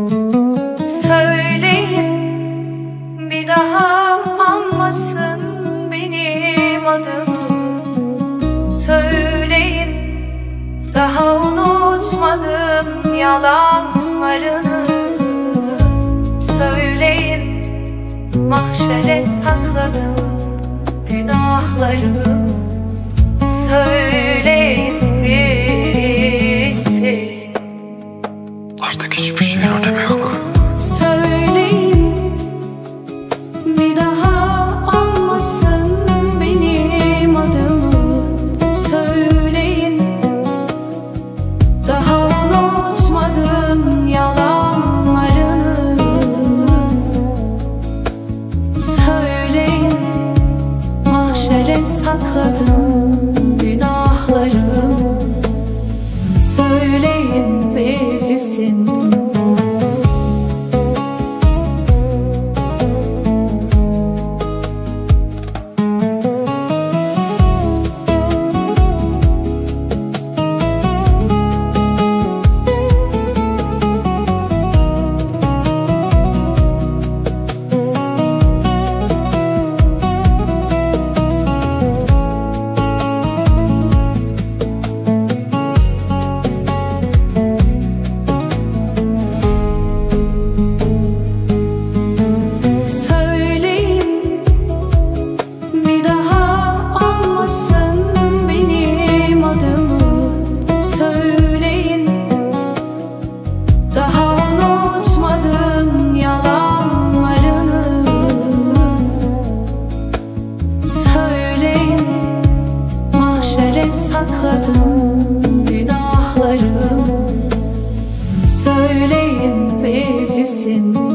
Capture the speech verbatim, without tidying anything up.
Söyleyin, bir daha anmasın benim adımı. Söyleyin, daha unutmadım yalanlarını. Söyleyin, mahşere sakladım günahlarımı. Söyleyin bilsin, artık hiçbir şey önemi yok. söyleyin, bir daha anmasın benim adımı. Söyleyin, daha unutmadım yalanlarını. Söyleyin, mahşere sakladım günahlarımı. Söyleyin bilsin. Sakladım günahlarımı. Söyleyin bilsin.